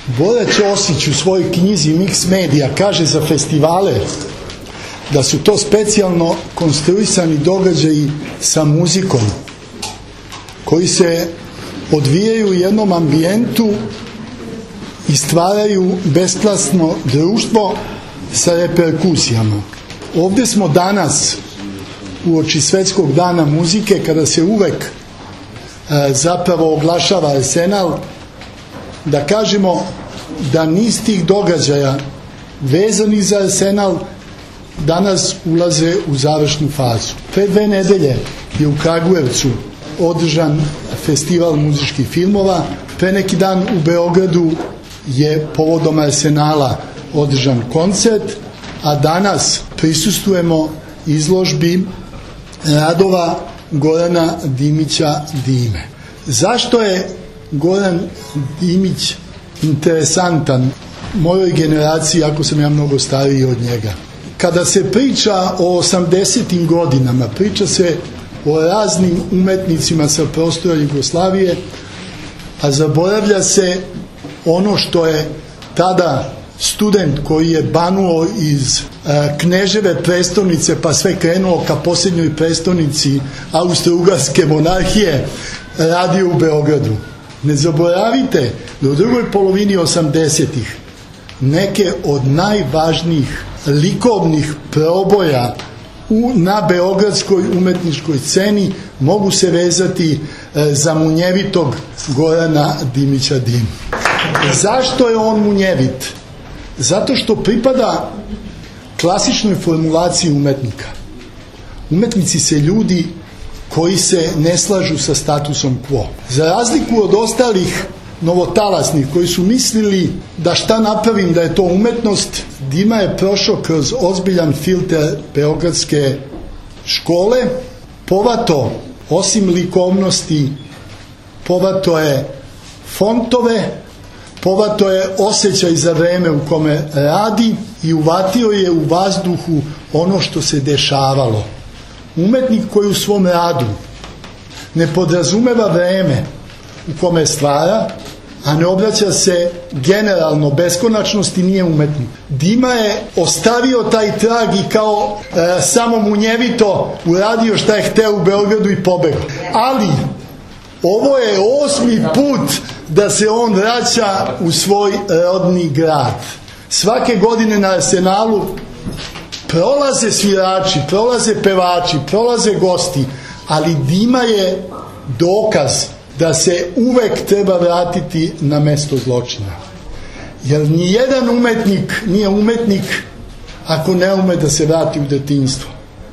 Bora Ćosić u svojoj knjizi Mix Media kaže za festivale da su to specijalno konstruisani događaji sa muzikom koji se odvijaju u jednom ambijentu i stvaraju besklasno društvo sa reperkusijama. Ovdje smo danas uoči Svetskog dana muzike, kada se uvek zapravo oglašava Arsenal, da kažemo da niz tih događaja vezanih za Arsenal danas ulaze u završnu fazu. Pre 2 nedelje je u Kragujevcu održan festival muzičkih filmova, pre neki dan u Beogradu je povodom Arsenala održan koncert, a danas prisustvujemo izložbi radova Gorana Dimića Dime. Zašto je Goran Dimić interesantan mojoj generaciji, ako sam ja mnogo stariji od njega? Kada se priča o 80. godinama, priča se o raznim umetnicima sa prostora Jugoslavije, a zaboravlja se ono što je tada student koji je banuo iz Kneževe prestonice pa sve krenuo ka posljednjoj prestonici Austro-Ugarske monarhije radio u Beogradu. Ne zaboravite da u drugoj polovini 80-ih neke od najvažnijih likovnih proboja na beogradskoj umetničkoj sceni mogu se vezati za munjevitog Gorana Dimića Dimu. Zašto je on munjevit? Zato što pripada klasičnoj formulaciji umetnika. Umetnici se ljudi koji se ne slažu sa statusom quo. Za razliku od ostalih novotalasnih koji su mislili da šta napravim da je to umetnost, Dima je prošao kroz ozbiljan filter beogradske škole, povato osim likovnosti, povato je fontove, povato je osjećaj za vreme u kome radi i uvatio je u vazduhu ono što se dešavalo. Umetnik koji u svom radu ne podrazumeva vreme u kome stvara, a ne obraća se generalno beskonačnosti, nije umetnik. Dima je ostavio taj trag i kao samo munjevito uradio šta je hteo u Beogradu i pobegao. Ali ovo je 8. put da se on vraća u svoj rodni grad. Svake godine na Arsenalu prolaze svirači, prolaze pevači, prolaze gosti, ali Dima je dokaz da se uvek treba vratiti na mesto zločina. Jer nijedan umetnik nije umetnik ako ne ume da se vrati u detinjstvo.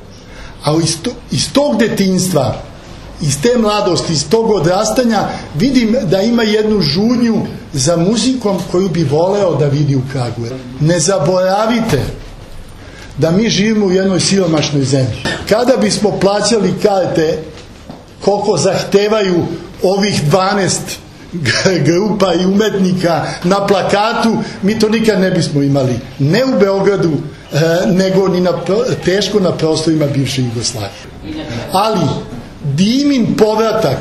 A iz tog detinjstva, iz te mladosti, iz tog odrastanja vidim da ima jednu žudnju za muzikom koju bi voleo da vidi u Kragujevcu. Ne zaboravite da mi živimo u jednoj siromašnoj zemlji. Kada bismo plaćali karte koliko zahtevaju ovih 12 grupa i umetnika na plakatu, mi to nikad ne bismo imali. Ne u Beogradu, nego ni teško na prostorima bivše Jugoslavije. Ali Dimin povratak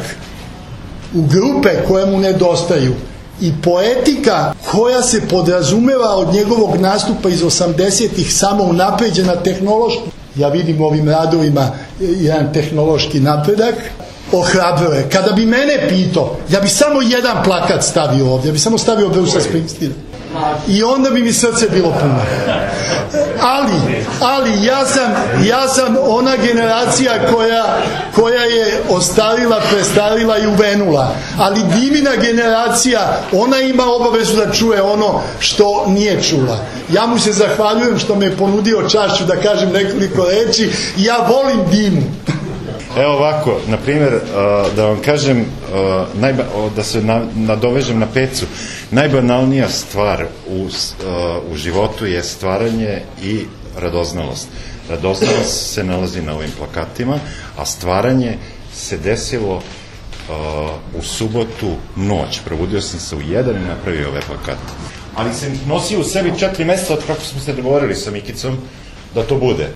u grupe koje mu nedostaju i poetika koja se podrazumeva od njegovog nastupa iz 80-ih samo unapređena tehnološki, ja vidim u ovim radovima jedan tehnološki napredak, ohrabruje. Kada bi mene pitao, ja bi samo jedan plakat stavio ovdje, ja bi samo stavio Brusa Springsteena. I onda bi mi srce bilo puno. Ali ja sam ona generacija koja je ostarila, prestarila i uvenula. Ali Dimina generacija, ona ima obavezu da čuje ono što nije čula. Ja mu se zahvaljujem što me je ponudio čašću da kažem nekoliko reči. Ja volim Dimu. Evo ovako, na primjer, da vam kažem, da se nadovežem na Pecu, najbanalnija stvar u životu je stvaranje i radoznalost. Radoznalost se nalazi na ovim plakatima, a stvaranje se desilo u subotu noć. Probudio sam se u 1 i napravio ove plakate. Ali sam nosio u sebi 4 mjeseca od kako smo se dogovorili sa Mikicom da to bude.